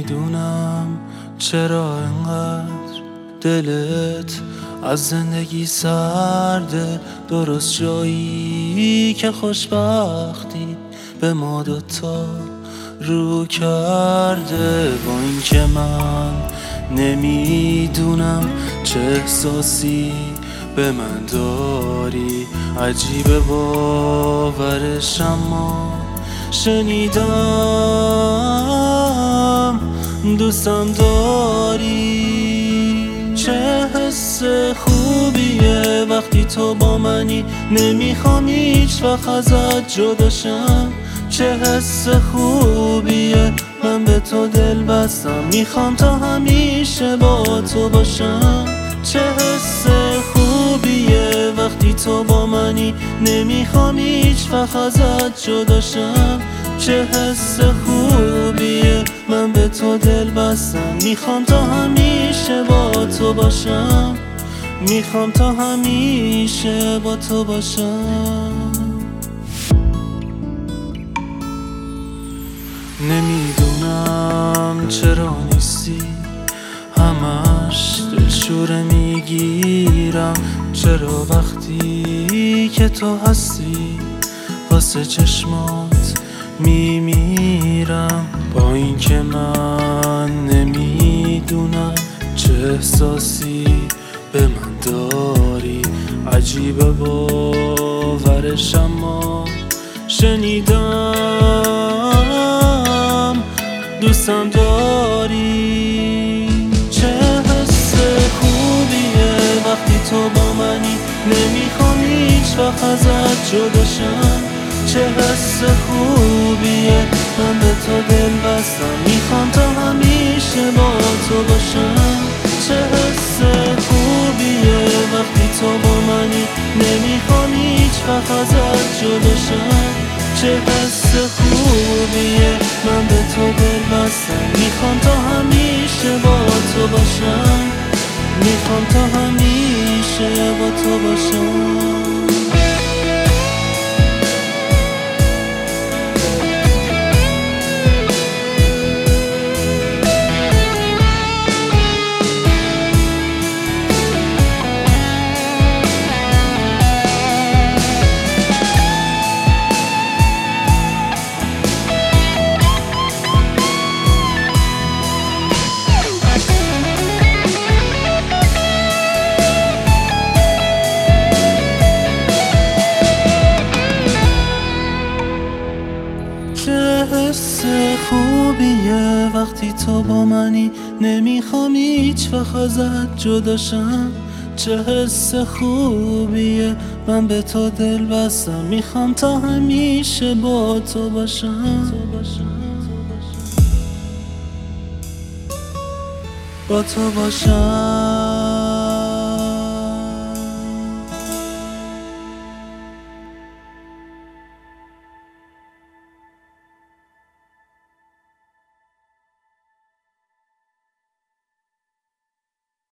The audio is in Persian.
نمیدونم چرا انقدر دلت از زندگی سرده، درست جایی که خوشبختی به ما دوتا رو کرده. با این که من نمیدونم چه احساسی به من داری، عجیبه باورش اما شنیدم دوستم داری. چه حس خوبیه وقتی تو با منی، نمیخوام هیچ وقت ازت جداشم. چه حس خوبیه من به تو دل بستم، میخوام تا همیشه با تو باشم. چه حس خوبیه وقتی تو با منی، نمیخوام هیچ وقت ازت جداشم. چه حس خوبیه من به تو دل بستم، میخوام تا همیشه با تو باشم. میخوام تا همیشه با تو باشم. نمیدونم چرا نیستی، همش دلشوره میگیرم. چرا وقتی که تو هستی واسه چشمات میمیرم. با این که من نمیدونم چه احساسی به من داری، عجیبه باورش اما شنیدم دوستم داری. چه حس خوبیه وقتی تو با منی، نمیخوام هیچ وقت ازت جداشم. چه حس خوبیه من به تو دل بستم، میخوام تا همیشه با تو باشم. چه حس خوبیه وقتی تو با منی، نمیخوام هیچ وقت ازت جداشم. چه حس خوبیه من به تو دل بستم، میخوام تا همیشه با تو باشم. میخوام تا همیشه با تو باشم. چه حس خوبیه وقتی تو با منی، نمیخوام هیچ وقت ازت جداشم. چه حس خوبیه من به تو دل بستم، میخوام تا همیشه با تو باشم. با تو باشم.